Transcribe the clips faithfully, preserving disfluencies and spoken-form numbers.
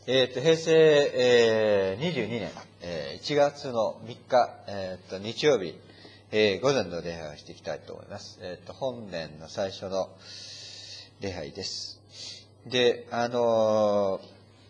えっと、平成、えー、にじゅうにねん、えー、いちがつのみっか、えっと、日曜日、えー、午前の礼拝をしていきたいと思います。えっと、本年の最初の礼拝です。で、あのー、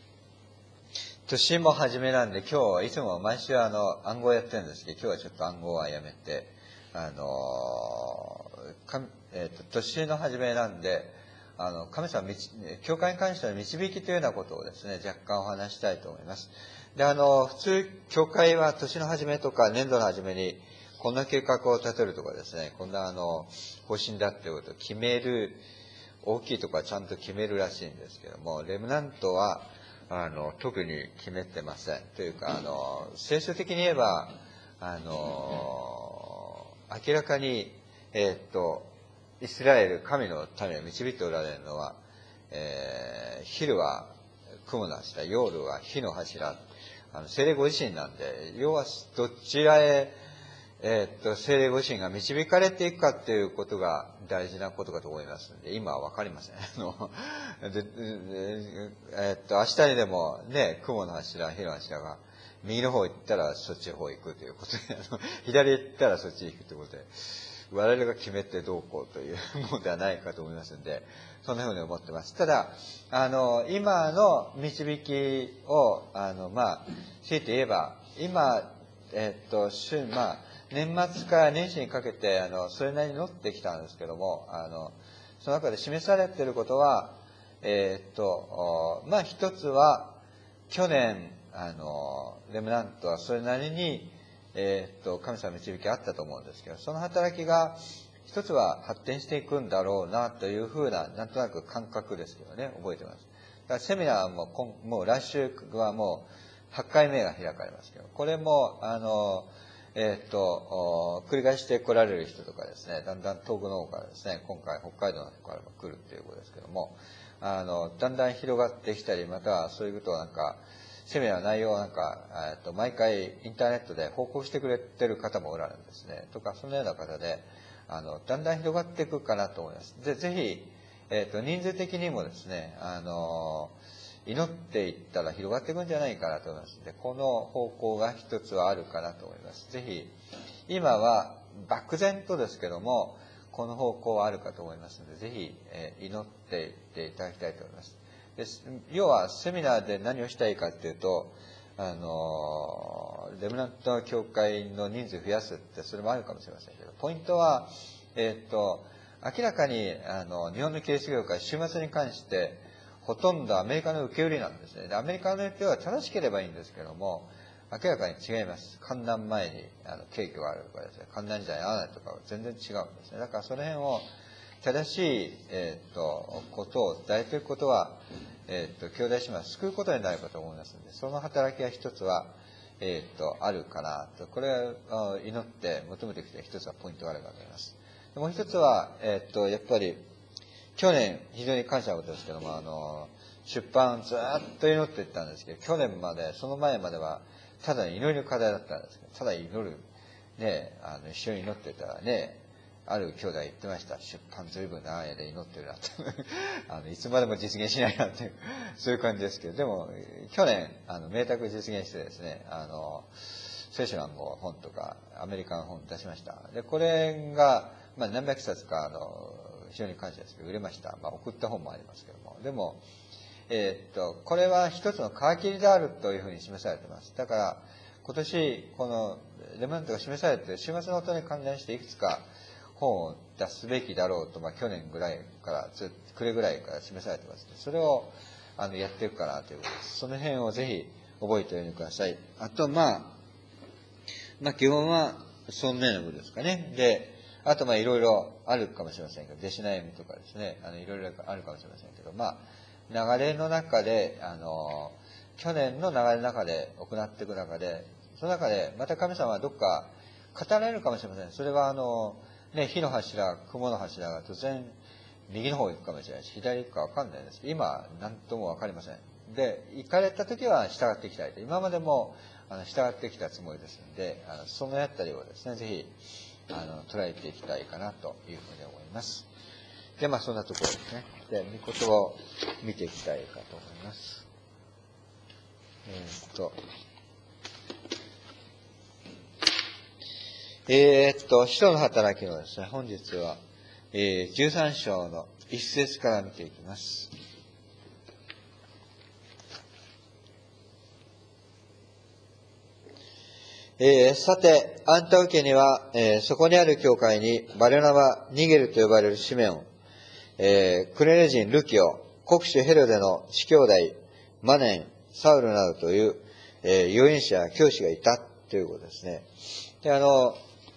年も初めなんで、今日はいつも毎週あの、暗号やってるんですけど、今日はちょっと暗号はやめて、あのー、かえっと、年の初めなんで、あの、神様、教会に関しての導きというようなことをですね、若干お話したいと思います。で、あの、普通、教会は年の初めとか年度の初めに、こんな計画を立てるとかですね、こんなあの、方針だっていうことを決める、大きいところはちゃんと決めるらしいんですけども、レムナントは、あの、特に決めてません。というか、あの、聖書的に言えば、あの、明らかに、えー、っと、イスラエル、神の民を導いておられるのは、えー、昼は雲の柱、夜は火の柱、あの、聖霊ご自身なんで、要はどちらへ、えー、っと、聖霊ご自身が導かれていくかっていうことが大事なことかと思いますので、今はわかりません。あの、で、えー、っと、明日にでもね、雲の柱、火の柱が、右の方行ったらそっちの方行くということで、あの左行ったらそっち行くということで、我々が決めてどうこうというものではないかと思いますので、そんなふうに思ってます。ただ、あの、今の導きを、あの、まあ、強いて言えば、今、えっと、週、まあ、年末から年始にかけて、あの、それなりに乗ってきたんですけども、あの、その中で示されていることは、えっと、まあ、一つは、去年、あの、レムナントはそれなりに、えー、っと、神様の導きあったと思うんですけど、その働きが一つは発展していくんだろうなというふうな、なんとなく感覚ですけどね、覚えてます。だからセミナーも今、もう来週はもうはちかいめが開かれますけど、これも、あの、えー、っと、繰り返して来られる人とかですね、だんだん遠くの方からですね、今回北海道の方からも来るっていうことですけども、あの、だんだん広がってきたり、またはそういうことをなんか、セミナーの内容をなんか、えっと、毎回インターネットで報告してくれてる方もおられるんですね。とか、そのような方で、あの、だんだん広がっていくかなと思います。で、ぜひ、えっと、人数的にもですね、あの、祈っていったら広がっていくんじゃないかなと思います。で、この方向が一つはあるかなと思います。ぜひ、今は漠然とですけども、この方向はあるかと思いますので、ぜひ、えー、祈っていっていただきたいと思います。で、要はセミナーで何をしたいかっていうと、あの、レムナントの教会の人数増やすって、それもあるかもしれませんけど、ポイントは、えっと、明らかに、あの、日本のキリスト教会、週末に関して、ほとんどアメリカの受け売りなんですね。で、アメリカの受け売りは正しければいいんですけども、明らかに違います。観覧前に、あの、景挙があるとかですね、観覧時代に合わないとかは全然違うんですね。だからその辺を、正しい、えっと、ことを伝えていくことは、えっと、兄弟姉妹を救うことになるかと思いますので、その働きが一つは、えっと、あるかなと。これを祈って求めてきて一つはポイントがあるかと思います。もう一つは、えっと、やっぱり、去年、非常に感謝のことですけども、あの、出版ずっと祈っていったんですけど、去年まで、その前までは、ただ祈りの課題だったんですけど、ただ祈る、ね、あの、一緒に祈ってたらね、ある兄弟言ってました。出版ずいぶん長い間祈ってるなって。あの、いつまでも実現しないなっていう、そういう感じですけど、でも、去年、あの、明確実現してですね、あの、聖書の暗号本とか、アメリカの本出しました。で、これが、まあ、何百冊か、あの、非常に感謝ですけど、売れました。まあ、送った本もありますけども。でも、えー、っと、これは一つの皮切りであるというふうに示されています。だから、今年、この、レムナントが示されている週末のことに関連していくつか本を出すべきだろうと、まあ、去年ぐらいから、ず暮れぐらいから示されています、ね。それを、あの、やっていくかなということです。その辺をぜひ覚えておいてください。あと、まあ、まあ、基本は、そんなようなことですかね。で、あと、まあ、いろいろあるかもしれませんけど、弟子悩みとかですね、あの、いろいろあるかもしれませんけど、まあ、流れの中で、あの、去年の流れの中で行っていく中で、その中で、また神様はどっか語られるかもしれません。それは、あの、ね、火の柱、雲の柱が突然、右の方行くかもしれないし、左行くかわかんないですけど、今、なんともわかりません。で、行かれた時は従っていきたいと。今までも、あの、従ってきたつもりですので、あの、そのあたりをですね、ぜひ、あの、捉えていきたいかなというふうに思います。で、まあ、そんなところですね。で、御言葉を見ていきたいかと思います。 えーっと、えーっと、使徒の働きのですね、本日は、えー、じゅうさん章の一節から見ていきます。えー、さて、アンタウケには、えー、そこにある教会に、バルナバ、ニゲルと呼ばれるシメオン、えー、クレネ人ルキオ、国主ヘロデの子兄弟、マネン、サウルなどという、えー、預言者や教師がいたということですね。で、あの、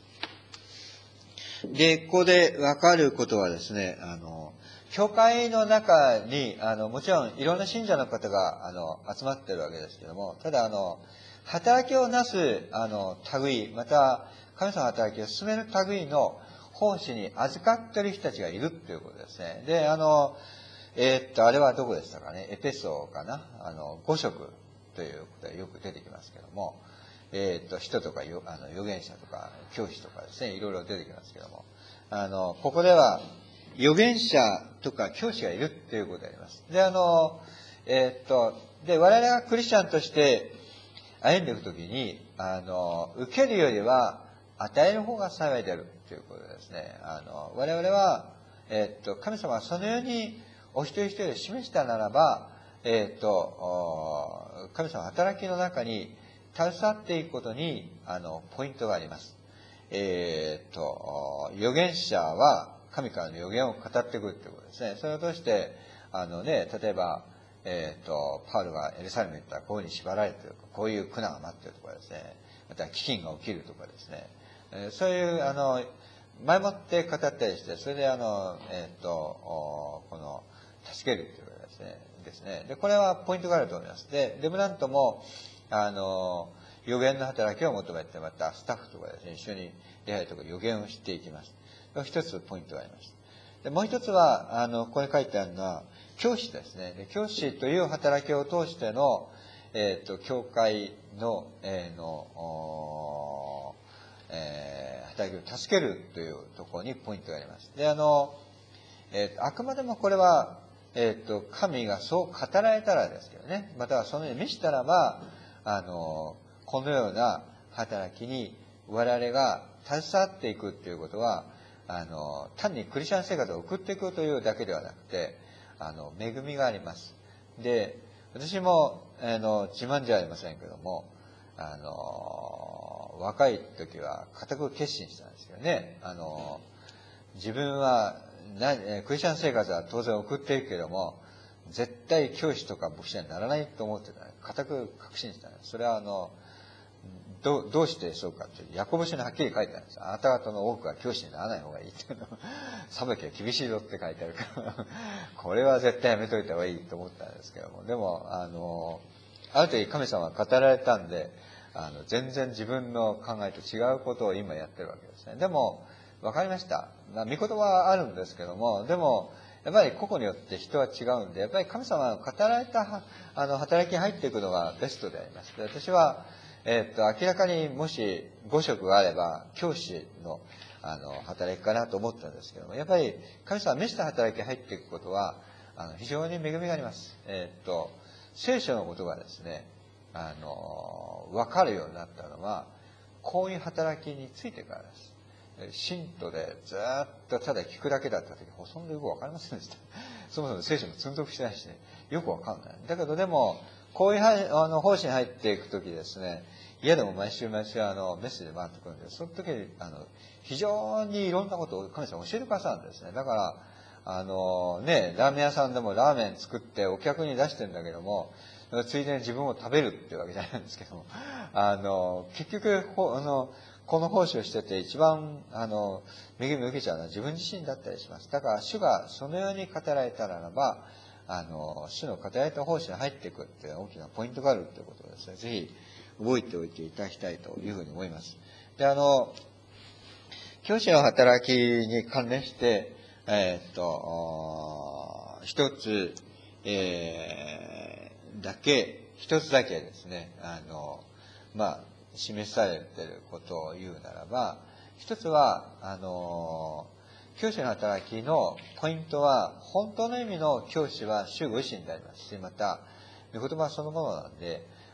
で、ここでわかることはですね、あの、教会の中に、あの、もちろんいろんな信者の方が、あの、集まってるわけですけども、ただ、あの、働きをなす、あの、類、また、神様の働きを進める類の奉仕に預かっている人たちがいるっていうことですね。で、あの、えーっと、あれはどこでしたかね、エペソかな、あの、五色ということがよく出てきますけども、えーっと、人とか、あの、預言者とか、教師とかですね、いろいろ出てきますけども、あの、ここでは、預言者とか教師がいるっていうことであります。で、あの、えーっと、で、我々がクリスチャンとして歩んでいくときに、あの、受けるよりは与える方が幸いであるっていうことですね。あの、我々は、えーっと、神様はそのようにお一人一人を示したならば、えーっと、神様の働きの中に携わっていくことに、あの、ポイントがあります。えーっと、預言者は神からの預言を語っていくっていうことですね。それを通して、あのね、例えば、えーっと、パウルがエルサレムに行ったらこういうふうに縛られてるとか、こういう苦難が待ってるとかですね、また飢饉が起きるとかですね、えー、そういう、あの、前もって語ったりして、それであの、えーっと、この、助けるっていうことですね。ですね。で、これはポイントがあると思います。で、レムナントも、あの、予言の働きを求めて、またスタッフとかですね、一緒に礼拝とか予言をしていきます。一つポイントがあります。で、もう一つは、あの、ここに書いてあるのは、教師ですね。で、教師という働きを通しての、えっ、ー、と、教会の、えー、の、えー、働きを助けるというところにポイントがあります。で、あの、えー、あくまでもこれは、えっ、ー、と、神がそう語られたらですけどね、またはそのように見したらば、あの、このような働きに我々が携わっていくっていうことは、あの、単にクリスチャン生活を送っていくというだけではなくて、あの、恵みがあります。で、私も、あの、自慢じゃありませんけども、あの、若い時は固く決心したんですけどね、あの、自分はな、クリスチャン生活は当然送っていくけども、絶対教師とか牧師にはならないと思ってた。固く確信した。それはあの、ど, どうしてそうかって、ヤコブ書にはっきり書いてあるんです。あなた方の多くは教師にならない方がいいっていうの。裁きは厳しいぞって書いてあるから、これは絶対やめといた方がいいと思ったんですけども、でも、あの、ある時神様が語られたんで、あの、全然自分の考えと違うことを今やってるわけですね。でも、わかりました。まあ、御言葉はあるんですけども、でも、やっぱり個々によって人は違うんで、やっぱり神様が語られた、あの、働きに入っていくのがベストであります。で、私は、えー、っと、明らかにもしご職があれば、教師の、あの、働きかなと思ったんですけども、やっぱり神様が召した働きに入っていくことは、あの、非常に恵みがあります。えー、っと、聖書のことがですね、あの、わかるようになったのは、こういう働きについてからです。信徒でずっとただ聞くだけだった時、ほとんどよくわかりませんでした。そもそも聖書も積んどくしてないしね、よくわかんない。だけどでも、こういうあの奉仕に入っていく時ですね、家でも毎週毎週あのメッセージ回ってくるんで、その時にあの非常にいろんなことを神様教えてくださるんですね。だから、あのね、ラーメン屋さんでもラーメン作ってお客に出してるんだけども、ついでに自分も食べるっていうわけじゃないんですけども、あの、結局、あの、この奉仕をしてて一番、あの、恵みを受けちゃうのは自分自身だったりします。だから、主がそのように語られたならば、あの、主の語られた奉仕に入っていくっていう大きなポイントがあるっていうことをですね、ぜひ覚えておいていただきたいというふうに思います。で、あの、教師の働きに関連して、えー、っと、一つ、えー、だけ、一つだけですね、あの、まあ、示されていることを言うならば、一つは、あの、教師の働きのポイントは、本当の意味の教師は主ご自身でありますし、また、御言葉そのものなんで、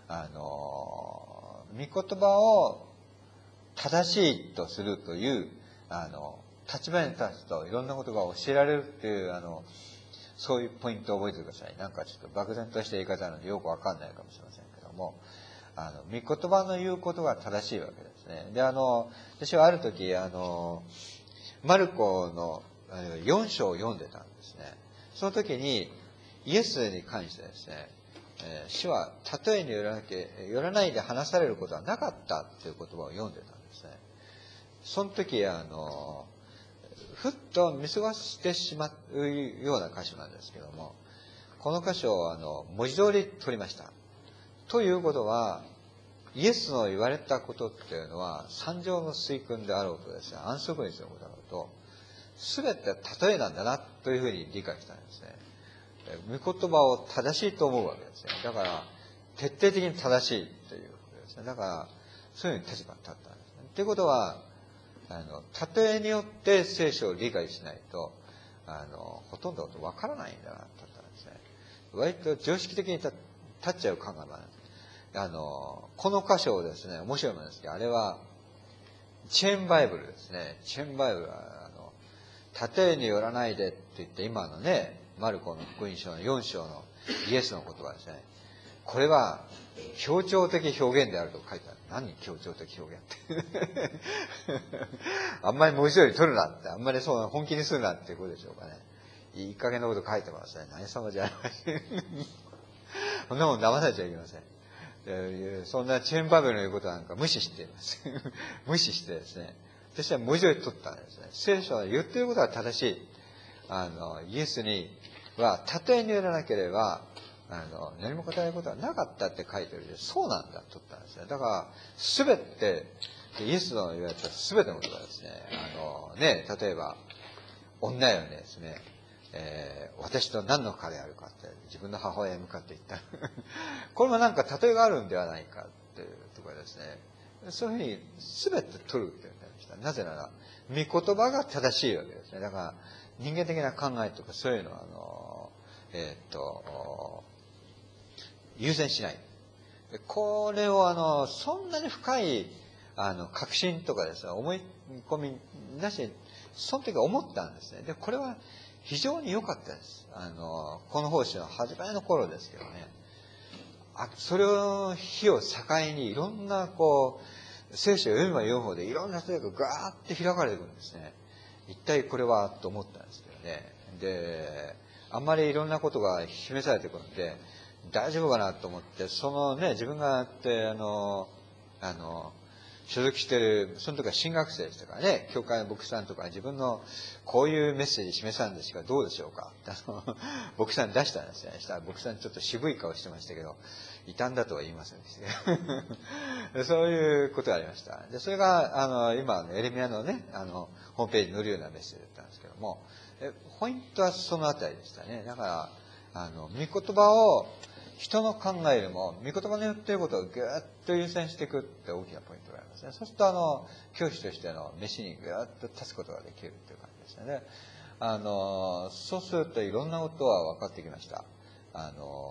あの御言葉を正しいとするというあの立場に立つといろんなことが教えられるっていうあのそういうポイントを覚えてください。なんかちょっと漠然とした言い方なのでよくわかんないかもしれませんけども、あの御言葉の言うことが正しいわけですね。で、あの私はある時あのマルコのよん章を読んでたんですね。その時にイエスに関してですね、えー、主は例えによらなきゃよらないで話されることはなかったっていう言葉を読んでたんですね。その時あのふっと見過ごしてしまうような箇所なんですけども、この箇所をあの文字通り取りました。ということは、イエスの言われたことっていうのは三条の水訓であろうとですね、安息日のことだろうと、すべて例えなんだなというふうに理解したんですね。御言葉を正しいと思うわけですね。だから徹底的に正しいということですね。だからそういうふうに立場に立ったんですね。ということは、あの例えによって聖書を理解しないとあのほとんどのことわからないんだなと思ったんですね。割と常識的に立っちゃう考えもある。あのこの箇所をですね、面白いものですけど、あれはチェーンバイブルですね。チェーンバイブルはあの例えによらないでって言って今のね、マルコの福音書のよん章のイエスの言葉ですね。これは協調的表現であると書いてある。何協調的表現ってあんまり文字通り取るなって、あんまりそう本気にするなっていうことでしょうかね。いい加減なこと書いてますね。何様じゃありませんそんなもん騙されちゃいけません。そんなチェーンバベルの言うことなんか無視しています無視してですね、私は文字通り取ったんですね。聖書は言っていることは正しい。あのイエスには例えによらなければあの何も語ることはなかったって書いてるんで、そうなんだと取ったんですね。だから全てイエスの言われた全てのことがですね、あのね、例えば女よねですね、えー、私と何の彼であるかって自分の母親に向かって言ったこれもなんか例えがあるんではないかっていうところですね。そういうふうに全て取るって言ってました。なぜなら御言葉が正しいわけですね。だから人間的な考えとかそういうのはあのえー、っと優先しない。これをあのそんなに深いあの確信とかですね、思い込みなしにその時思ったんですね。でこれは非常に良かったです。あのこの奉仕の初めの頃ですけどね、あそれを日を境にいろんなこう聖書を読めば読む方でいろんな人がガーッて開かれてくるんですね。一体これはと思ったんですけどね。であんまりいろんなことが示されてくるんで大丈夫かなと思って、そのね、自分がってあのあの所属しているその時は進学生でしたからね、教会の牧師さんとか自分のこういうメッセージ示さんですがどうでしょうかあの牧師さんに出したんですね。したら牧師さんちょっと渋い顔してましたけど、異端だとは言いませんでしたそういうことがありました。でそれがあの今のエレミヤのね、あのホームページに載るようなメッセージだったんですけども、えポイントはそのあたりでしたね。だからあの御言葉を人の考えよりも御言葉の言っていることをぐーっと優先していくって大きなポイントがありますね。そうするとあの教師としての飯にぐーっと立つことができるっていう感じですよね。あのそうするといろんなことは分かってきました。あ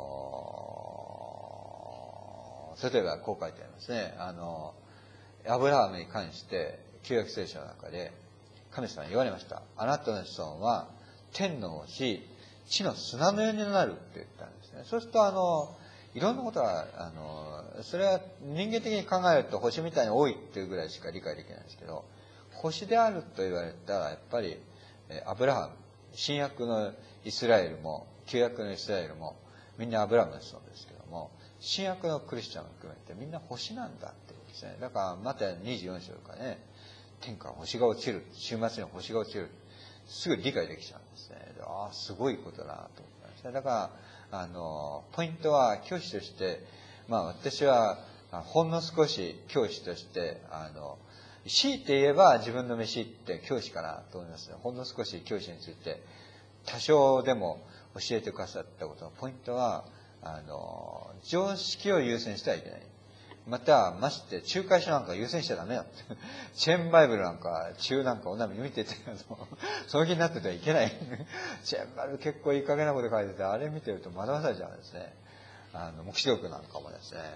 の例えばこう書いてありますね。あのアブラハムに関して旧約聖書の中で神様に言われました。あなたの子孫は天の星、地の砂のようになるって言ったんですね。そうするとあのいろんなことはあのそれは人間的に考えると星みたいに多いっていうぐらいしか理解できないんですけど、星であると言われたらやっぱりアブラハム、新約のイスラエルも旧約のイスラエルもみんなアブラハムの子孫ですけども、新約のクリスチャンを含めてみんな星なんだっていうんですね。だからマタイにじゅうよん章とかね、天から星が落ちる、週末に星が落ちる、すぐ理解できちゃうんですね。ああすごいことだなと思ったんですね。だからあのポイントは教師として、まあ私はほんの少し教師としてあの強いて言えば自分の飯って教師かなと思います。ほんの少し教師について多少でも教えてくださったことのポイントはあの常識を優先してはいけない。またまして仲介書なんか優先しちゃダメだってチェーンバイブルなんか中なんかおなみに見ててその気になっててはいけないチェーンバイブル結構いい加減なこと書いてて、あれ見てると惑わされちゃうんですね。あの黙示録なんかもですね、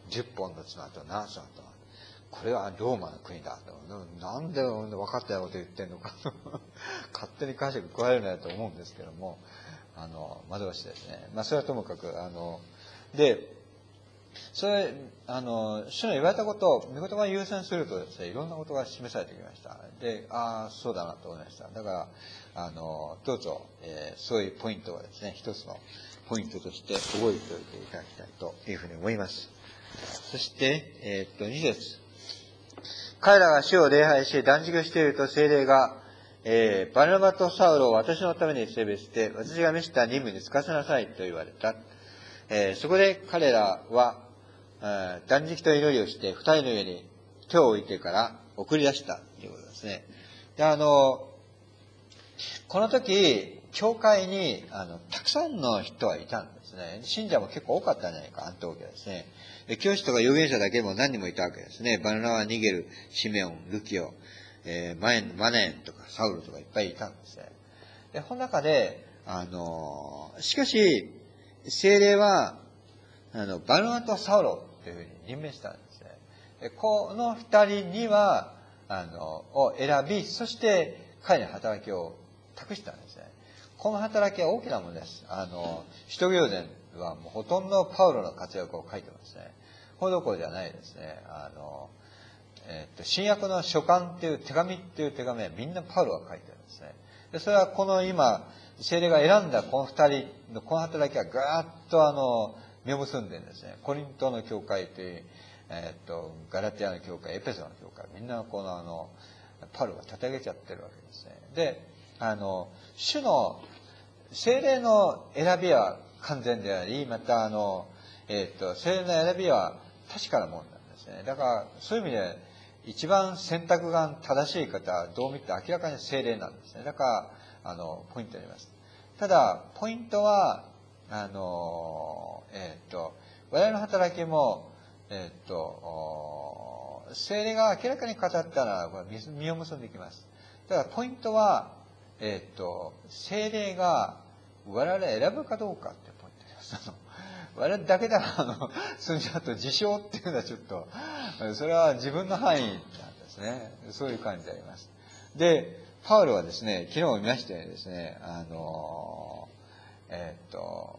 じゅっぽんの綱とななつのと、これはローマの国だと、なんで分かったようなこと言ってんのかと勝手に解釈加えるなよと思うんですけども、あの惑わしですね。まあそれはともかく、あのでそれあの主の言われたことを御言葉を優先するとですね、いろんなことが示されてきました。で、ああそうだなと思いました。だからあのどうぞ、えー、そういうポイントをですね、一つのポイントとして覚えておいていただきたいというふうに思います。そして、えー、っとに節、彼らが主を礼拝し断食していると聖霊が、えー、バルナバとサウロを私のために性別して私が召した任務に就かせなさいと言われた。えー、そこで彼らは、えー、断食と祈りをして二人の上に手を置いてから送り出したということですね。で、あのこの時教会にあのたくさんの人はいたんですね。信者も結構多かったんじゃないか、アントーキアですね。教師とか預言者だけでも何人もいたわけですね。バルナバ、ニゲル、シメオン、ルキオ、えー、マエン、マネンとかサウルとかいっぱいいたんですね。で、この中で、あの、しかし、聖霊は、あの、バルナバとサウロというふうに任命したんですね。で、この二人には、あの、を選び、そして彼に働きを託したんですね。この働きは大きなものです。あの、使徒行伝はもうほとんどパウロの活躍を書いてますね。これどころじゃないですね。あの、えっと、新約の書簡っていう手紙っていう手紙はみんなパウロが書いてるんですね。で、それはこの今、聖霊が選んだこの二人のこの働きはガーッとあの、実を結んでるんですね。コリントの教会という、えっと、ガラティアの教会、エペソの教会、みんなこのあの、パウロが立て上げちゃってるわけですね。で、あの、主の聖霊の選びは完全であり、またあの、えっと、聖霊の選びは確かなものなんですね。だから、そういう意味で、一番選択が正しい方は、どう見て明らかに聖霊なんですね。だから、あの、ポイントになります。ただ、ポイントは、あの、えっと、我々の働きも、えっと、聖霊が明らかに語ったら、これ実を結んでいきます。ただ、ポイントは、えっと、聖霊が我々選ぶかどうかってポイントです。あの我々だけでは、あの、済んじゃうと自称っていうのはちょっと、それは自分の範囲なんですね。そういう感じであります。で、パウロはですね、昨日も見ましたようにですね、あの、えっ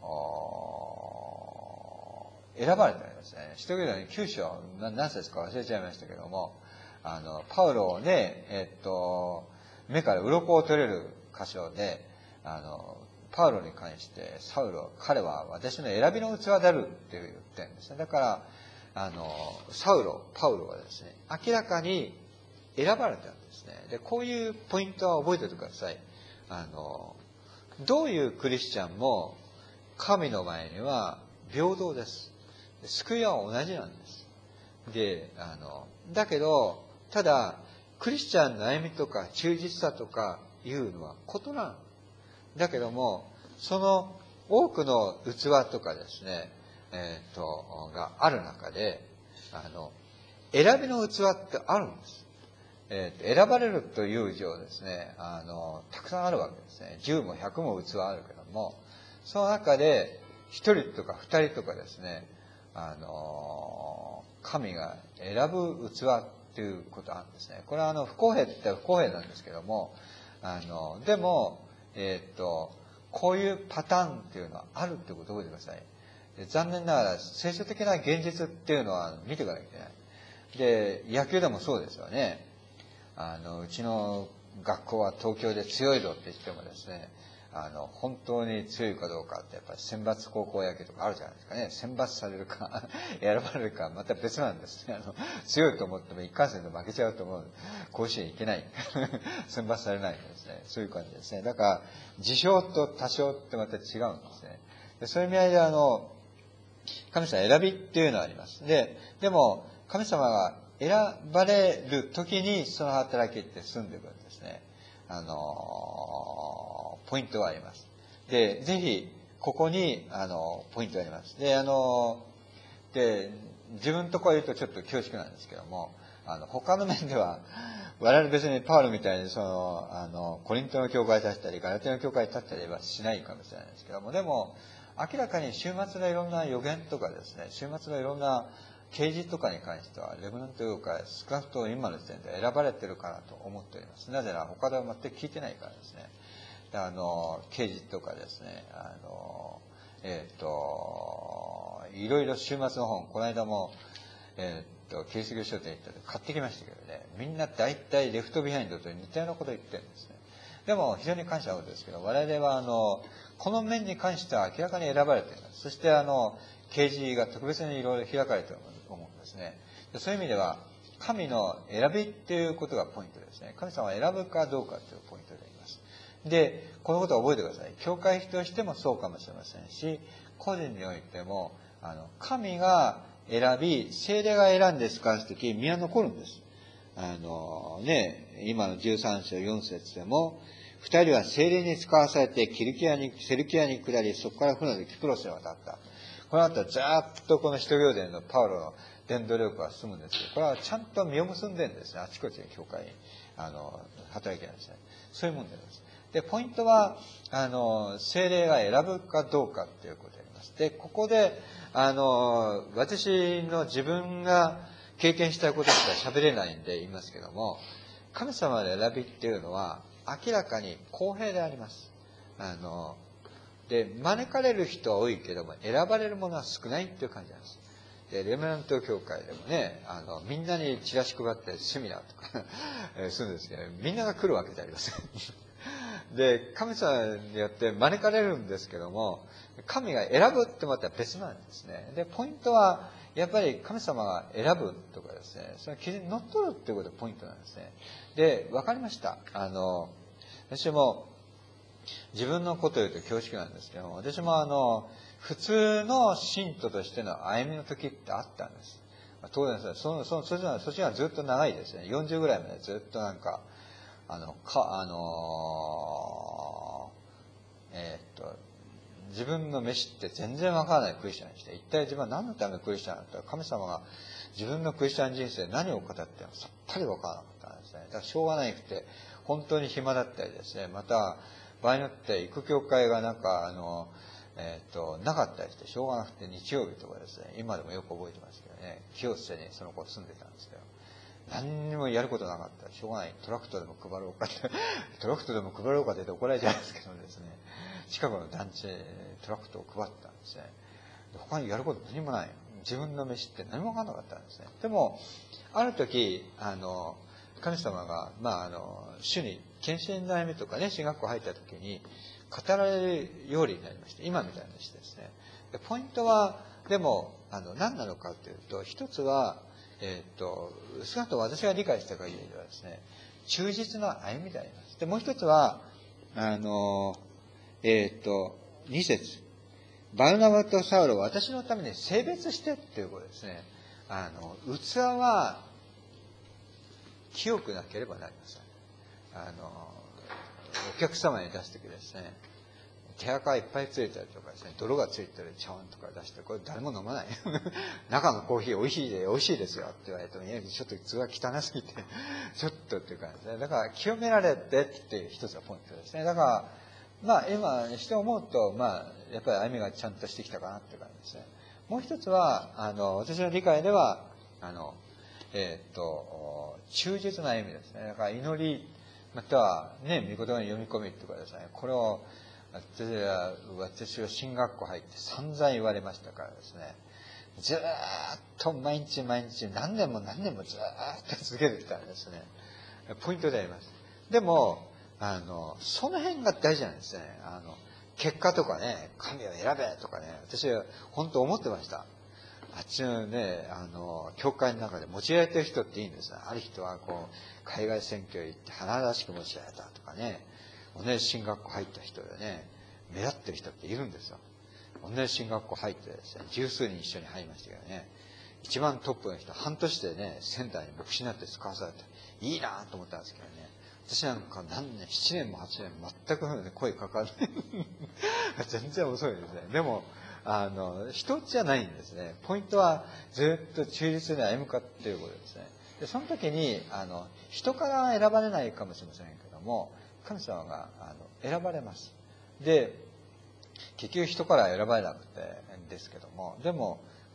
と、選ばれてありますね。使徒行伝のきゅう章、何節か忘れちゃいましたけども、あの、パウロをね、えっと、目から鱗を取れる箇所で、あの、パウロに関して、サウロ、彼は私の選びの器であるって言ってるんですね。だから、あの、サウロ、パウロはですね、明らかに選ばれたんですね。で、こういうポイントは覚えておいてください。あの、どういうクリスチャンも、神の前には平等です。救いは同じなんです。で、あの、だけど、ただ、クリスチャンの歩みとか忠実さとかいうのは異なる。だけども、その多くの器とかですね、えっと、がある中で、あの、選びの器ってあるんです。えー、選ばれるという以上ですね、あの、たくさんあるわけですね。じゅうもひゃくも器あるけども、その中で一人とか二人とかですね、あの、神が選ぶ器っていうことあるんですね。これはあの、不公平って不公平なんですけども、あの、でも、えー、っと、こういうパターンっていうのはあるってことを覚えてください。残念ながら聖書的な現実っていうのは見ていかなきゃいけない。で、野球でもそうですよね。あの、うちの学校は東京で強いぞって言ってもですね、あの、本当に強いかどうかってやっぱり選抜高校野球とかあるじゃないですかね。選抜されるか、選ばれるか、また別なんですね。あの、強いと思っても一貫戦で負けちゃうと思う。甲子園行けない。選抜されないんですね。そういう感じですね。だから、自称と他称ってまた違うんですね。でそういう意味合いであの、神様選びっていうのはあります。で、でも、神様が選ばれる時にその働きって済んでくるんですね。あの、ポイントはあります。で、ぜひ、ここに、あの、ポイントがあります。で、あの、で、自分とこ言うとちょっと恐縮なんですけども、あの、他の面では、我々別にパウロみたいに、その、あの、コリントの教会に立ったり、ガラテの教会に立ったりはしないかもしれないですけども、でも、明らかに週末のいろんな予言とかですね、週末のいろんな、 啓示とかに関してはレムナント教会少なくとも今の時点で選ばれてるかなと思っております。なぜなら他では全く聞いてないからですね。あの啓示とかですね、あのえっ、ー、といろいろ週末の本、この間もえっ、ー、とキリスト教書店行ったで買ってきましたけどね、みんな大体レフトビハインドと似たようなことを言ってるんですね。でも非常に感謝なんですけど、我々はあのこの面に関しては明らかに選ばれています。そしてあの啓示が特別にいろいろ開かれていると思うんですね。そういう意味では神の選びっていうことがポイントですね。神様は選ぶかどうかというポイントであります。で、このことを覚えてください。教会としてもそうかもしれませんし、個人においてもあの神が選び、聖霊が選んで使わすとき、身は残るんです。あのね、今のじゅうさん章よん節でも、二人は聖霊に使わされてキルキアに、セルキアに下り、そこから船でキプロスへ渡った。この後、ずっとこの使徒行伝のパウロの伝道力が進むんですけど、これはちゃんと実を結んでるんですね。あちこちの教会に、あの、働きなんですね。そういうもんであります。で、ポイントは、あの、聖霊が選ぶかどうかっていうことであります。で、ここで、あの、私の自分が経験したことしか喋れないんで言いますけども、神様の選びっていうのは明らかに公平であります。あの、で、招かれる人は多いけども、選ばれるものは少ないっていう感じなんです。で、レムナント教会でもね、あの、みんなにチラシ配ってセミナーとかするんですけど、みんなが来るわけじゃありません。で、神様によって招かれるんですけども、神が選ぶってまた別なんですね。で、ポイントは、やっぱり神様が選ぶとかですね、その基準にのっとるっていうことがポイントなんですね。で、わかりました。あの、私も、自分のことを言うと恐縮なんですけども、私もあの、普通の信徒としての歩みの時ってあったんです。当然ですね、その、その、そっちは、そっちはずっと長いですね。よんじゅうぐらいまでずっとなんか、あの、か、あのー、えー、っと、自分の飯って全然わからないクリスチャンにして、一体自分は何のためのクリスチャンだったら、神様が自分のクリスチャン人生で何を語ってもさっぱりわからなかったんですね。だからしょうがないくて、本当に暇だったりですね、また、場合によって行く教会がなんか、あの、えっ、ー、と、なかったりして、しょうがなくて日曜日とかですね、今でもよく覚えてますけどね、清瀬にその子住んでたんですけど、何にもやることなかったらしょうがない。トラクトでも配ろうかって、トラクトでも配ろうかって言って怒られちゃうんですけどですね、近くの団地トラクトを配ったんですね。他にやること何もない。自分の飯って何も分かんなかったんですね。でも、ある時、あの、神様が、まあ、あの、主に献身の悩みとかね、進学校入った時に語られるようになりました。今みたいにしてですね。でポイントは、でも、あの、何なのかというと、一つは、えっ、ー、と、少なくとも私が理解した限りではですね、忠実な歩みであります。で、もう一つは、あの、えっ、ー、と、二節。バルナバとサウロは私のために性別してっていうことですね。あの、器は清くなければなりません。あの、お客様に出すときですね、手垢がいっぱいついたりとかですね、泥がついてる茶碗とか出して、これ誰も飲まない。中のコーヒー美味しいで、美味しいですよって言われても、いや、ちょっと器汚すぎて、ちょっとっていう感じですね。だから清められてっていう一つのポイントですね。だから、まあ今して思うと、まあ、やっぱり歩みがちゃんとしてきたかなっていう感じですね。もう一つは、あの、私の理解では、あの、えー、っと、忠実な歩みですね。だから祈り、またはね、御言葉の読み込みとかですね、これを、私は、私は進学校入って散々言われましたからですね、ずーっと毎日毎日何年も何年もずーっと続けてきたんですね。ポイントであります。でも、あの、その辺が大事なんですね。あの、結果とかね、神を選べとかね、私は本当思ってました。あっちのね、あの、教会の中で用いられてる人っていいんですね。ある人はこう、海外選挙行って華々しく用いられたとかね、同じ進学校入った人でね、目立ってる人っているんですよ。同じ進学校入ってですね、十数人一緒に入りましたけどね、一番トップの人、半年でね、仙台に牧師になって使わされて、いいなと思ったんですけどね、私なんか何年、七年も八年も全く声かかる。全然遅いですね。でも、あの、一つじゃないんですね。ポイントはずっと忠実に歩むかっていうことですね。で、その時に、あの、人から選ばれないかもしれませんけども、神様があの選ばれます。で、結局人から選ばれなくてですけども、でも、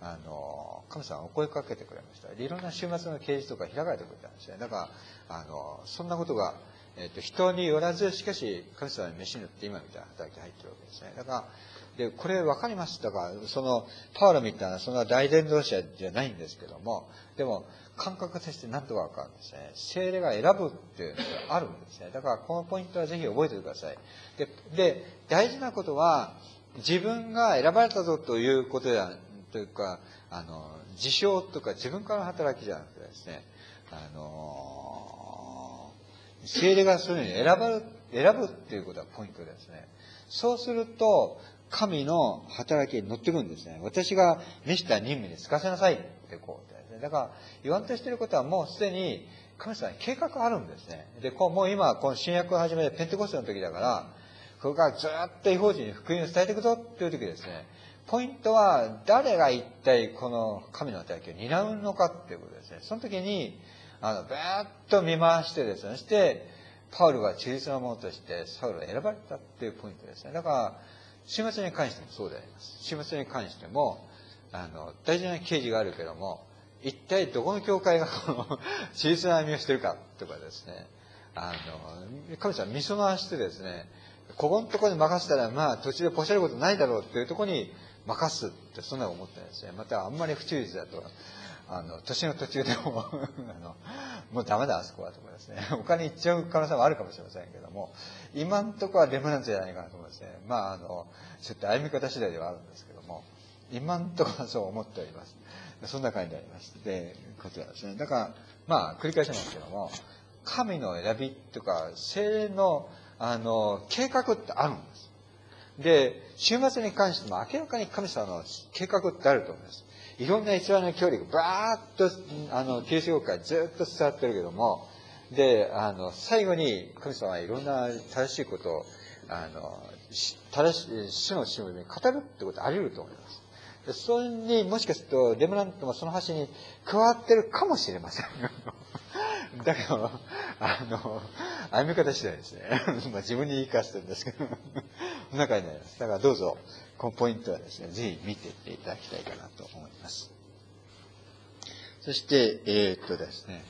あの神様がお声かけてくれました。でいろんな週末の啓示とか開かれてくれたんですね。だからあのそんなことが、えー、と人によらず、しかし神様に飯に塗って今みたいな働きが入ってるわけですね。だからでこれ分かります。だからそのパウロみたいなそんな大伝道者じゃないんですけども、でも感覚として何とか分かるんですね。聖霊が選ぶっていうのがあるんですね。だからこのポイントはぜひ覚えておいてください。でで大事なことは、自分が選ばれたぞということやというか、あの自称とか自分からの働きじゃなくてですね、あの聖霊がそういうふうに選ばる選ぶっていうことがポイントですね。そうすると神の働きに乗ってくるんですね。私が召した任務に就かせなさいってこうですね。だから言わんとしていることはもうすでに神様に計画があるんですね。で、こうもう今この新約を始めてペンテコステの時だから、これからずっと異邦人に福音を伝えていくぞっていう時ですね。ポイントは誰が一体この神の働きを担うのかっていうことですね。その時にあのバーッと見回してですね、そしてパウルが忠実なものとしてサウルが選ばれたっていうポイントですね。だから週末に関してもそうであります。週末に関してもあの大事な啓示があるけども、一体どこの教会がこの忠実な歩みをしているかとかですね、あの神様は見備わしてですね、ここのところに任せたらまあ途中でポシャることないだろうっていうところに任すってそんな思ってないですね。またあんまり不忠実だとあの年の途中でもあのもうダメだあそこはとかですね、他に行っちゃう可能性もあるかもしれませんけども、今のところはレムナントじゃないかなと思いますね。まああのちょっと歩み方次第ではあるんですけども、今のところはそう思っております。そんな感じでありますでことはですね。だからまあ繰り返しますけども、神の選びとか聖霊のあの計画ってあるんです。で、週末に関しても明らかに神様の計画ってあると思います。いろんなイスラエルの教理がバーッとあのキリスト教会ずっと伝わってるけども、であの最後に神様はいろんな正しいことをあの正しい主のしもべに語るってことあり得ると思います。でそれにもしかするとレムナントもその橋に加わってるかもしれません。だけどあの歩み方次第ですね。まあ自分に言い聞かせてるんですけど、そんな感じになります。だからどうぞこのポイントはですね、ぜひ見ていっていただきたいかなと思います。そしてえー、っとですね、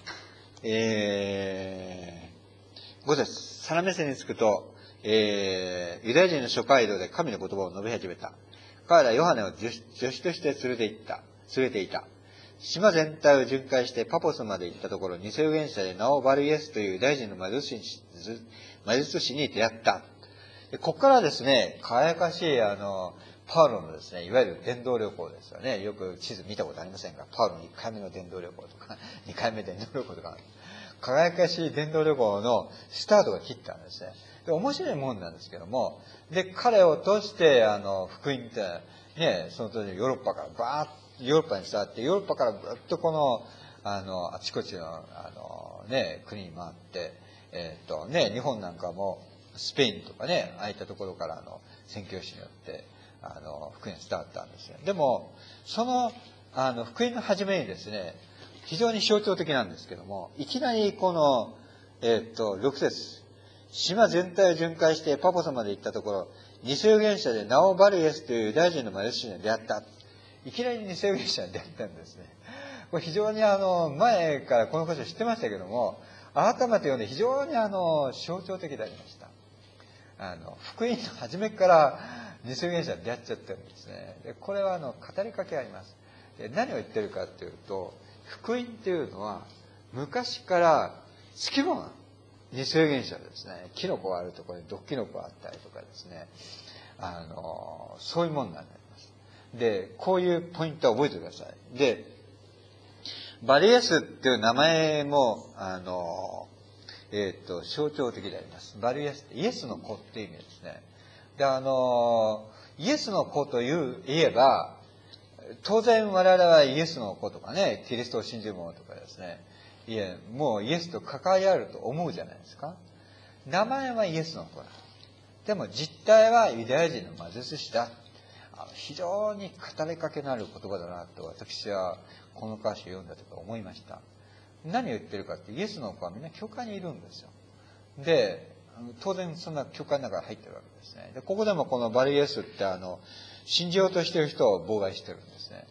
えー、ご節、サラメセに着くと、えー、ユダヤ人の諸街道で神の言葉を述べ始めた。彼らヨハネを助手として連れて行った、連れていた。島全体を巡回してパポスまで行ったところ、偽預言者でナオバルイエスというユダヤ人の魔術師に出会った。ここからですね、輝かしいあのパウロのですね、いわゆる伝道旅行ですよね。よく地図見たことありませんが、パウロのいっかいめの伝道旅行とかにかいめ伝道旅行とか、輝かしい伝道旅行のスタートが切ったんですね。で面白いもんなんですけども、で彼を通してあの福音ってね、その当時ヨーロッパからバーッとヨーロッパに伝わって、ヨーロッパからぐっとこのあのあちこちのあのね国に回って、えっとね日本なんかもスペインとかね、ああいったところからの宣教師によってあの福音が伝わったんですよ。でもそのあの福音の始めにですね、非常に象徴的なんですけども、いきなりこのえっとろく節、島全体を巡回してパポスまで行ったところ、偽預言者でナオバルイエスというユダヤ人の魔術師に出会った。いきなり偽預言者に出会ったんですね。これ非常にあの前からこの箇所知ってましたけども、改めて読んで非常にあの象徴的でありました。あの福音の初めから偽預言者に出会っちゃってるんですね。でこれはあの語りかけあります。で何を言ってるかというと、福音っていうのは昔からつきもの偽預言者ですね。キノコがあるところに毒キノコがあったりとかですね、あのそういうものになります。でこういうポイントは覚えてください。でバリエスっていう名前もあのえっと象徴的であります。バリエスってイエスの子っていう意味ですね。であのイエスの子という言えば、当然我々はイエスの子とかね、キリストを信じる者とかですね、いえもうイエスと関わりあると思うじゃないですか。名前はイエスの子だ。でも実態はユダヤ人の魔術師だ。あの非常に語りかけのある言葉だなと私はこの歌詞を読んだとき思いました。何を言ってるかって、イエスの子はみんな教会にいるんですよ。で当然そんな教会の中に入ってるわけですね。でここでもこのバリエスってあの信じようとしている人を妨害してるんですね。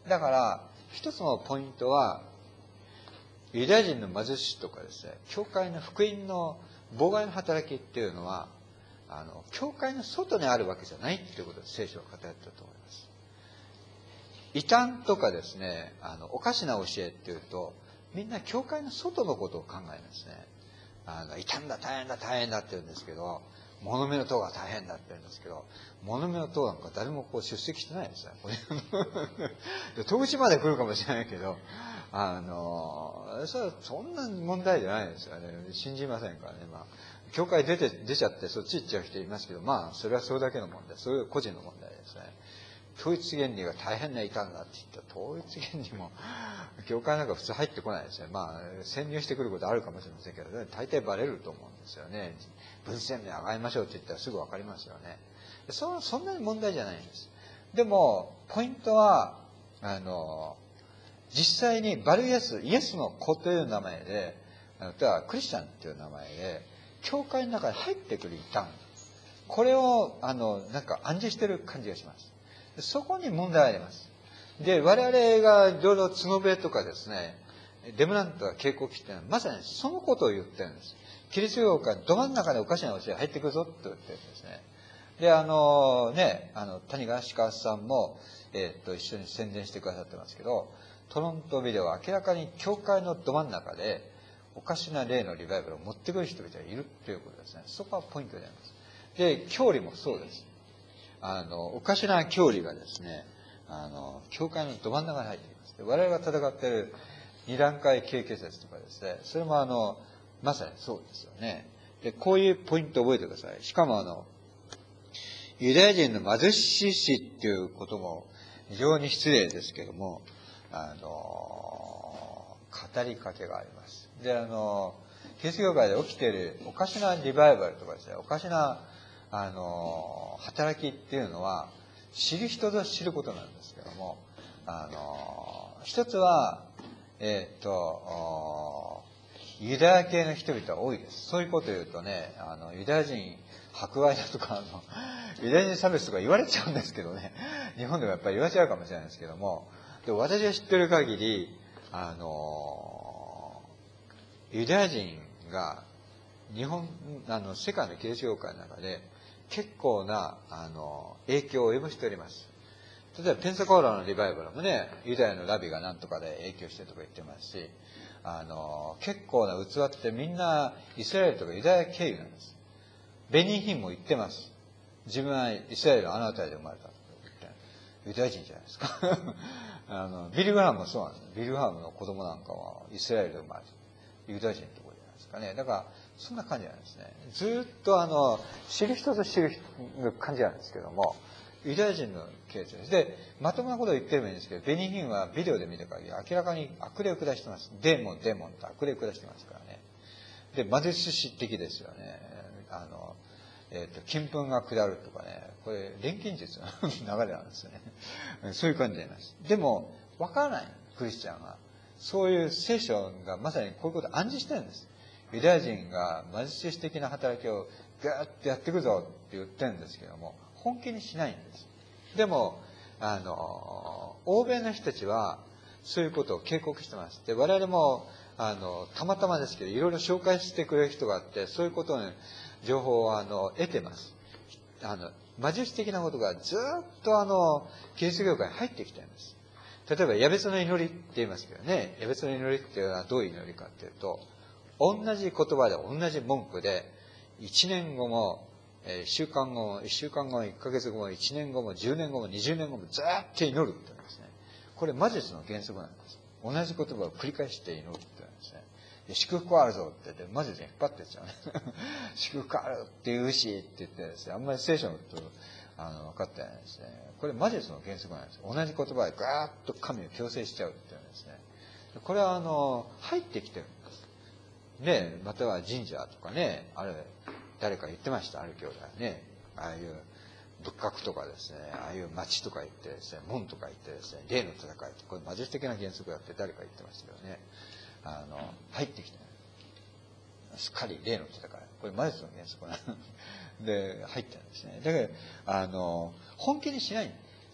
だから一つのポイントは、ユダヤ人の貧しいとかですね、教会の福音の妨害の働きっていうのは、あの教会の外にあるわけじゃないっていうことを聖書は語ったと思います。異端とかですね、あのおかしな教えっていうと、みんな教会の外のことを考えますね。あの異端だ、大変だ、大変だって言うんですけど、物見の塔が大変だって言うんですけど、物見の塔なんか誰もこう出席してないですよ。戸口まで来るかもしれないけど、あのそれはそんな問題じゃないですよね。信じませんからね。まあ教会出て出ちゃってそっち行っちゃう人いますけど、まあそれはそれだけの問題、そういう個人の問題ですね。統一原理が大変な異端だって言ったら、統一原理も教会なんか普通入ってこないですね。まあ潜入してくることあるかもしれませんけど、大体バレると思うんですよね。分線で上がりましょうって言ったらすぐ分かりますよね。そそんなに問題じゃないんです。でもポイントは、あの実際にバルイエス、イエスの子という名前で、例えばクリスチャンという名前で教会の中に入ってくる異端、これをあのなんか暗示してる感じがします。そこに問題があります。で、我々がいろいろ角笛とかですね、デムラントが警告っていうのはまさにそのことを言ってるんです。キリスト教会ど真ん中でおかしな教えが入ってくるぞって言ってるんですね。で、あのね、あの谷川鹿さんも、えー、っと一緒に宣伝してくださってますけど、トロントビデオは明らかに教会のど真ん中でおかしな例のリバイバルを持ってくる人々がいるということですね。そこはポイントであります。で、教理もそうです。あのおかしな教理がですね、あの教会のど真ん中に入っています。で、我々が戦っている二段階経験説とかですね、それもあのまさにそうですよね。で、こういうポイントを覚えてください。しかもあのユダヤ人の貧ししっていうことも非常に失礼ですけども、あの語りかけがあります。で、あのキリスト教会で起きているおかしなリバイバルとかですね、おかしなあの働きっていうのは知る人ぞ知ることなんですけども、あの一つはえっ、ー、とユダヤ系の人々は多いです。そういうことを言うとね、あのユダヤ人迫害だとか、あのユダヤ人差別とか言われちゃうんですけどね、日本でもやっぱり言われちゃうかもしれないですけども、で私が知ってる限り、あのユダヤ人が日本あの世界のキリスト教会の中で結構なあの影響を及ぼしております。例えばペンサコーラのリバイバルもね、ユダヤのラビが何とかで影響してるとか言ってますし、あの結構な器ってみんなイスラエルとかユダヤ経由なんです。ベニーヒンも言ってます。自分はイスラエルのあの辺りで生まれたと言って、ユダヤ人じゃないですか。あのビル・グラムもそうなんです。ビル・グラムの子供なんかはイスラエルで生まれた、ユダヤ人のところじゃないですかね。だからそんな感じなんですね。ずっとあの知る人ぞ知る感じなんですけども、ユダヤ人のケースです。で、まともなことを言ってればいいんですけど、ベニーヒンはビデオで見た限り明らかに悪霊を下してます。デーモン、デーモンと悪霊を下してますからね。で、貧し的ですよね。あの、えっと、金粉が下るとかね、これ、錬金術の流れなんですよね。そういう感じであります。でも、わからない、クリスチャンは。そういう聖書がまさにこういうことを暗示してるんです。ユダヤ人が貧しい的な働きをガーッとやっていくぞって言ってるんですけども、本気にしないんです。でも、あの、欧米の人たちは、そういうことを警告してます。で、我々も、あの、たまたまですけど、いろいろ紹介してくれる人があって、そういうことの情報を、あの、得てます。あの、魔術的なことがずっと、あの、キリスト教会に入ってきてるんです。例えば、矢別の祈りって言いますけどね、矢別の祈りっていうのはどういう祈りかっていうと、同じ言葉で同じ文句で、一年後も、一週間後も、一週間後も、一ヶ月後も、一年後も、十年後も、二十年後も、ずーっと祈るって言うんですね。これ魔術の原則なんです。同じ言葉を繰り返して祈るって言うんですね。で、祝福あるぞって言って、魔術に引っ張ってるんですよね。祝福あるって言うしって言ってですね、あんまり聖書のことあの分かってないですね。これ魔術の原則なんです。同じ言葉でガーッと神を強制しちゃうって言うんですね。これはあの、入ってきてるんです。ね、または神社とかね、あれ、誰か言ってました、ある兄弟ね。ああいう仏閣とかですね、ああいう町とか行ってですね、門とか行ってですね、霊の戦いって、これ魔術的な原則だって誰か言ってましたけどね。あの、入ってきて、すっかり霊の戦い。これ魔術の原則なんで、入ってるんですね。だから、あの、本気にしない。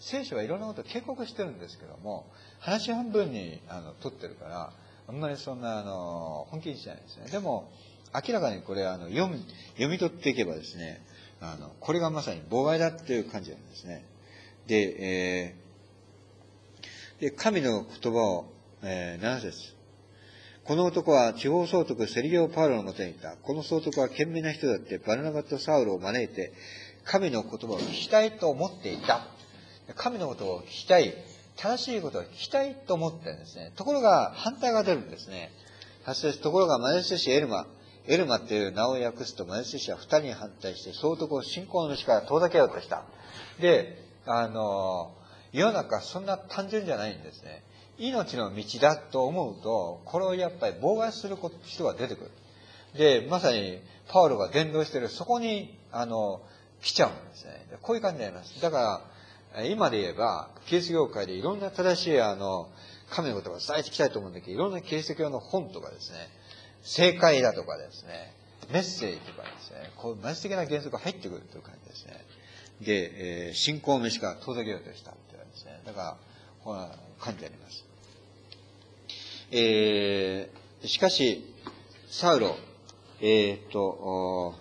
聖書はいろんなことを警告してるんですけども、話半分にあの取ってるから、あんまりそんなあの本気にしないんですね。でも、明らかにこれあの読み、読み取っていけばですね、あの、これがまさに妨害だっていう感じなんですね。で、えー、で、神の言葉を、えー、なな節。この男は地方総督セリギオ・パウロのもとにいた。この総督は賢明な人だって、バルナバとサウロを招いて、神の言葉を聞きたいと思っていた。神のことを聞きたい。正しいことを聞きたいと思ってるんですね。ところが、反対が出るんですね。はち節。ところが、マジス師エルマ。エルマっていう名を訳すと、マジス師は二人に反対して、総督を信仰の道から遠ざけようとした。で、あの、世の中そんな単純じゃないんですね。命の道だと思うと、これをやっぱり妨害する人が出てくる。で、まさにパウロが伝道している、そこに、あの、来ちゃうんですね。こういう感じになります。だから、今で言えば、キリスト教会でいろんな正しい、あの、神の言葉を伝えていきたいと思うんだけど、いろんなキリスト教の本とかですね、正解だとかですね、メッセージとかですね、こういうマジ的な原則が入ってくるという感じですね。で、えー、信仰の道から遠ざけようとしたっていうですね。だから、こんな感じであります。えー、しかし、サウロ、えー、っと、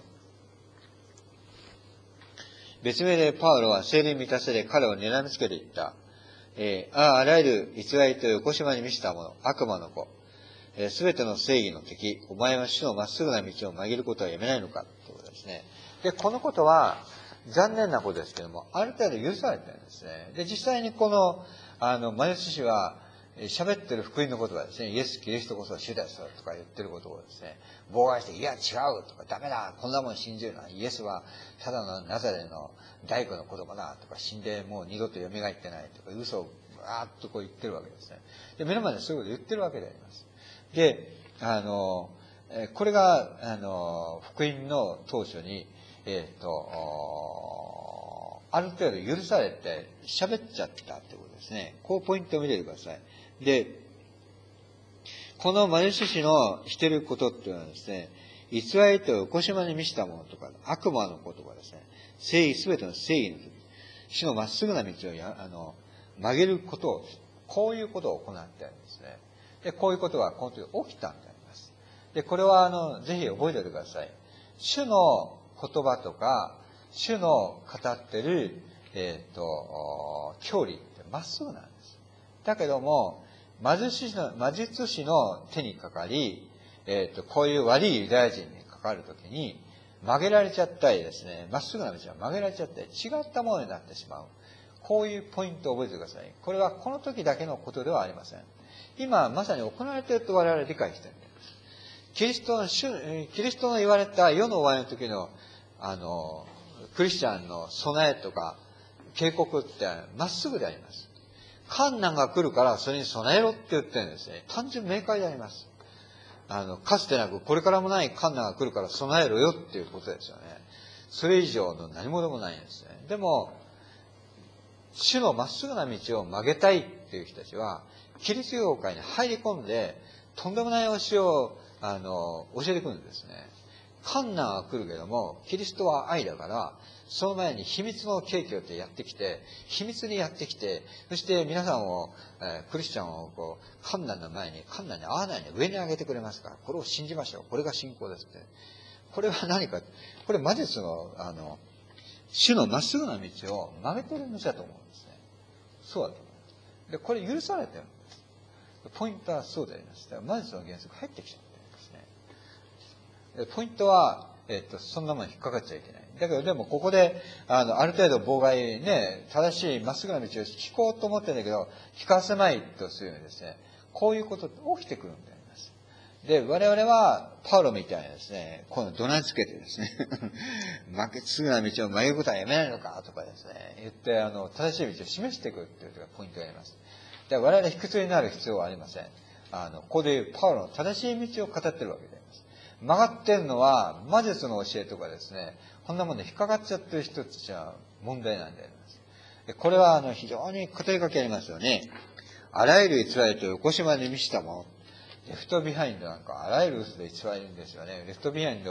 別名でパウロは聖霊に満たされ彼を睨みつけていった。えー、ああ、あらゆる偽りと横島に満ちたもの、悪魔の子、すべ、えー、ての正義の敵、お前は主のまっすぐな道を曲げることはやめないのかということですね。で、このことは残念なことですけども、ある程度許されてるんですね。で、実際にこの、あの、マユス氏は、喋ってる福音の言葉ですね。イエス・キリストこそ主ですとか言ってることをですね、妨害して、いや違うとか、ダメだこんなもん信じるな。イエスはただのナザレの大工の子供だとか、死んでもう二度と蘇ってないとか、嘘をわーっとこう言ってるわけですね。で、目の前でそういうことを言ってるわけであります。で、あの、これが、あの、福音の当初に、えっと、ある程度許されて喋っちゃったってことですね。こうポイントを見ててください。で、このマルシ氏のしてることっていうのはですね、偽りと横島に満ちたものとか、悪魔のことがですね、正義、すべての正義の主のまっすぐな道をやあの曲げることを、こういうことを行ってあるんですね。で、こういうことがこの時起きたんであります。で、これはあの、ぜひ覚えておいてください。主の言葉とか、主の語ってる、えっと、教理ってまっすぐなんです。だけども、魔術師の、魔術師の手にかかり、えっと、こういう悪いユダヤ人にかかるときに、曲げられちゃったりですね、まっすぐな道が曲げられちゃったり、違ったものになってしまう。こういうポイントを覚えてください。これはこの時だけのことではありません。今、まさに行われていると我々は理解しているんです。キリストの、キリストの言われた世の終わりの時の、あの、クリスチャンの備えとか、警告ってまっすぐであります。困難が来るからそれに備えろって言ってるんですね。単純明快であります。あの、かつてなくこれからもない困難が来るから備えろよっていうことですよね。それ以上の何もでもないんですね。でも、主のまっすぐな道を曲げたいっていう人たちは、キリスト教会に入り込んで、とんでもない教えを、あの、教えてくるんですね。困難は来るけども、キリストは愛だから、その前に秘密の景気をってやってきて、秘密にやってきて、そして皆さんを、えー、クリスチャンをこう、困難の前に、困難に合わないように上に上げてくれますから、これを信じましょう。これが信仰ですって。これは何か、これ魔術の、あの、主のまっすぐな道を曲げてる道だと思うんですね。そうだと思います。で、これ許されてるんです。ポイントはそうであります。だから魔術の原則入ってきちゃってるんですね。でポイントは、えっと、そんなものに引っかかっちゃいけない。だけど、でもここで、あの、ある程度妨害ね、正しいまっすぐな道を聞こうと思ってるんだけど、聞かせまいとするようにですね、こういうことって起きてくるんであります。で、我々は、パウロみたいにですね、この怒鳴りつけてですね、負けすぐな道を曲げることはやめないのかとかですね、言って、あの、正しい道を示していくっていうのがポイントがあります。で我々卑屈になる必要はありません。あの、ここでパウロの正しい道を語ってるわけであります。曲がってるのは、魔術の教えとかですね、こんなもんで引っかかっちゃってる人たちは問題なんであります。でこれは、あの、非常に語りかけありますよね。あらゆる偽りと横島に満ちたもの。レフトビハインドなんか、あらゆる嘘で偽りるんですよね。レフトビハインド、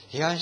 批判して、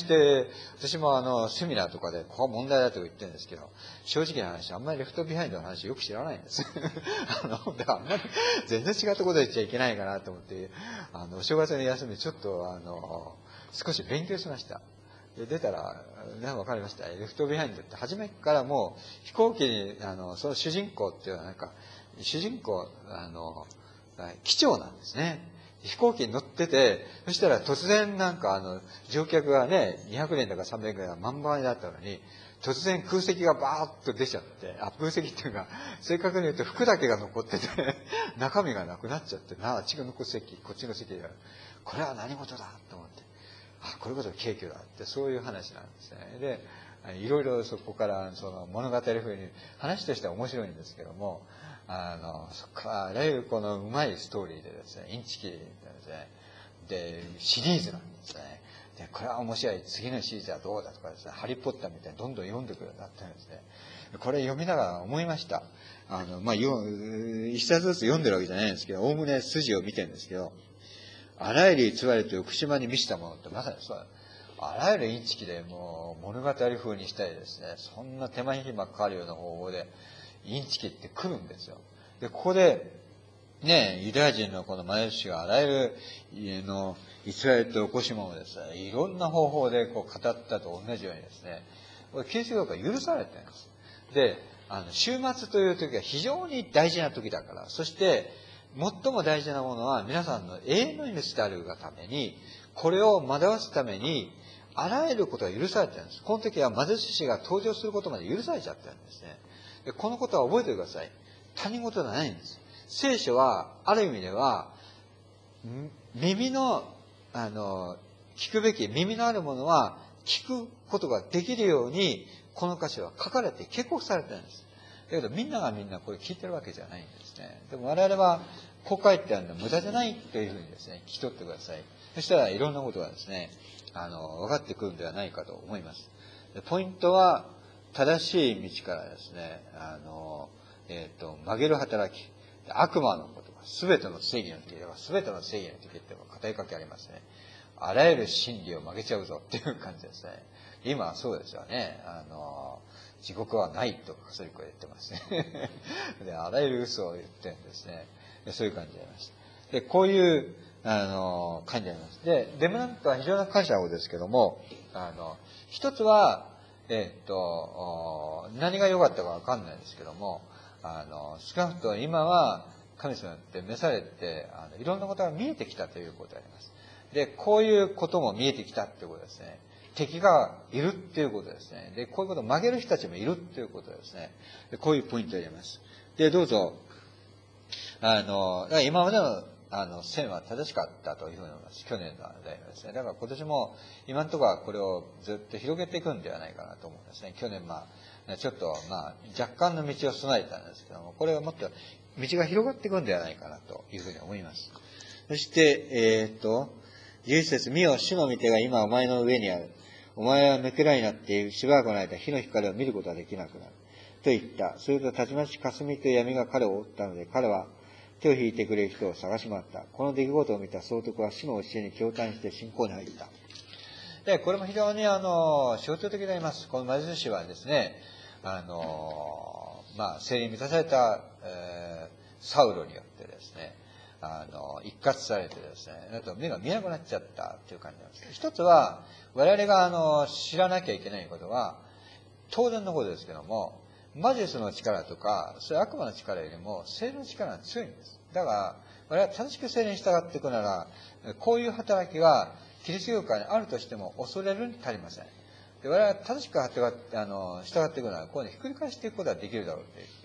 私もあの、セミナーとかで、ここは問題だと言ってるんですけど、正直な話、あんまりレフトビハインドの話よく知らないんです。あの、だからあんまり全然違ったこと言っちゃいけないかなと思って、あの、お正月の休みちょっとあの、少し勉強しました。で、出たら、ね、わかりました。レフトビハインドって初めからもう飛行機に、あの、その主人公っていうのはなんか、主人公、あの、機長なんですね。飛行機に乗ってて、そしたら突然なんかあの、乗客がね、にひゃくにんだかさんびゃくにんが満杯だったのに、突然空席がバーッと出ちゃって、あ、空席っていうか、正確に言うと服だけが残ってて、中身がなくなっちゃって、なあ、あっちの席、こっちの席が、これは何事だと思って、あ、これこそ軽挙だって、そういう話なんですね。で、いろいろそこからその物語風に、話としては面白いんですけども、あの、そこからあらゆるこのうまいストーリーでですね、インチキでですね、で、シリーズなんですね。で、これは面白い。次のシリーズはどうだとかですね、ハリーポッターみたいにどんどん読んでくるようになったんですね。これ読みながら思いました。あの、まあ、一冊ずつ読んでるわけじゃないんですけど、おおむね筋を見てるんですけど、あらゆる偽りと福島に満ちたものってまさにそう。あらゆるインチキでもう物語風にしたりですね、そんな手間暇かかるような方法で、インチキって来るんですよ。で、ここで、ね、ユダヤ人のこのマヤ氏があらゆる家のイスラエルと起こし物をですね、いろんな方法でこう語ったと同じようにですね、キリスト教が許されてるんです。で、あの、終末という時は非常に大事な時だから、そして、最も大事なものは皆さんの永遠の命であるがために、これを惑わすために、あらゆることが許されてるんです。この時は貧しいが登場することまで許されちゃってるんですね。でこのことは覚えてください。他人事ではないんです。聖書は、ある意味では、耳の、あの、聞くべき、耳のあるものは、聞くことができるように、この歌詞は書かれて、警告されてるんです。だけど、みんながみんなこれ聞いてるわけじゃないんですね。でも我々は、こう書いてあるのは無駄じゃないというふうにですね、聞き取ってください。そしたらいろんなことがですね、あの、分かってくるんではないかと思います。でポイントは、正しい道からですね、あの、えっ、ー、と、曲げる働き。悪魔の言葉。すべての正義の敵では、すべての正義の敵って語りかけありますね。あらゆる真理を曲げちゃうぞっていう感じですね。今はそうですよね。あの、地獄はないとカトリックは言ってますね。で、あらゆる嘘を言ってるんですね。でそういう感じであります。で、こういう、あの、感じであります。で、レムナントは非常な感謝をですけども、あの、一つは、えっと、何が良かったかわかんないですけども、あの、少なくとも今は神様によって召されて、あの、いろんなことが見えてきたということであります。で、こういうことも見えてきたっていうことですね。敵がいるっていうことですね。で、こういうことを曲げる人たちもいるっていうことですね。で、こういうポイントを入れます。で、どうぞ、あの、今までのあの、線は正しかったというふうに思います。去年の例はですね。だから今年も今のところはこれをずっと広げていくんではないかなと思うんですね。去年まあ、ちょっとまあ、若干の道を備えたんですけども、これはもっと道が広がっていくんではないかなというふうに思います。そして、えー、っと、じゅういち節、見よ、主の御手が今お前の上にある。お前は抜けらになってしばらくの間、火の光を見ることができなくなる。と言った。すると、たちまち霞と闇が彼を追ったので、彼は手を引いてくれる人を探し回った。この出来事を見た総督は主の教えに共感して信仰に入った。で、これも非常にあの、象徴的であります。この貧しいはですね、あの、まあ、聖霊に満たされた、えー、サウロによってですね、あの、一括されてですね、あと目が見えなくなっちゃったという感じなんです。一つは、我々があの、知らなきゃいけないことは、当然のことですけども、魔術の力とか、そういう悪魔の力よりも、聖霊の力が強いんです。だから、我々は正しく聖霊に従っていくなら、こういう働きが、キリスト教会にあるとしても恐れるに足りません。で我々は正しく従ってあの従っていくなら、こういうのひっくり返していくことができるだろうという。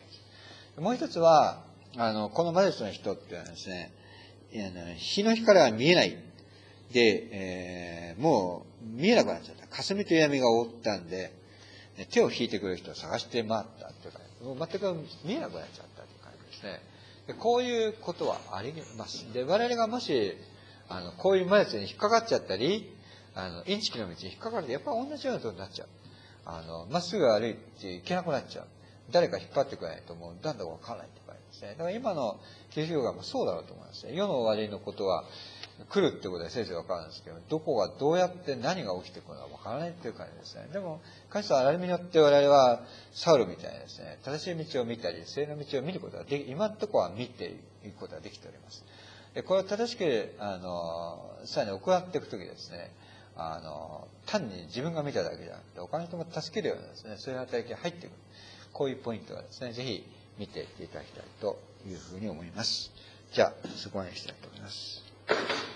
もう一つは、あの、この魔術の人っていうのはですね、日の光は見えない。で、えー、もう見えなくなっちゃった。霞と闇が覆ったんで、手を引いてくれる人を探して回ったっていうか、もう全く見えなくなっちゃったという感じですね。でこういうことはあります。で、我々がもし、あの、こういう魔術に引っかかっちゃったり、あの、インチキの道に引っかかると、やっぱり同じようなことになっちゃう。あの、まっすぐ歩いていけなくなっちゃう。誰か引っ張ってくれないともう何だかわからないって感じですね。だから今のキリスト教がもそうだろうと思いますね。世の終わりのことは、 来るってことは先生わかるんですけど、どこがどうやって何が起きてくるのかわからないっていう感じですね。でも、神様の歩みによって我々は、サウルみたいにですね、正しい道を見たり、正の道を見ることができ、今のところは見ていくことができております。で、これを正しく、あの、さらに行っていくときですね、あの、単に自分が見ただけじゃなくて、他の人も助けるようなですね、そういう働きが入ってくる。こういうポイントがですね、ぜひ見ていっていただきたいというふうに思います。じゃあ、そこまでしたいと思います。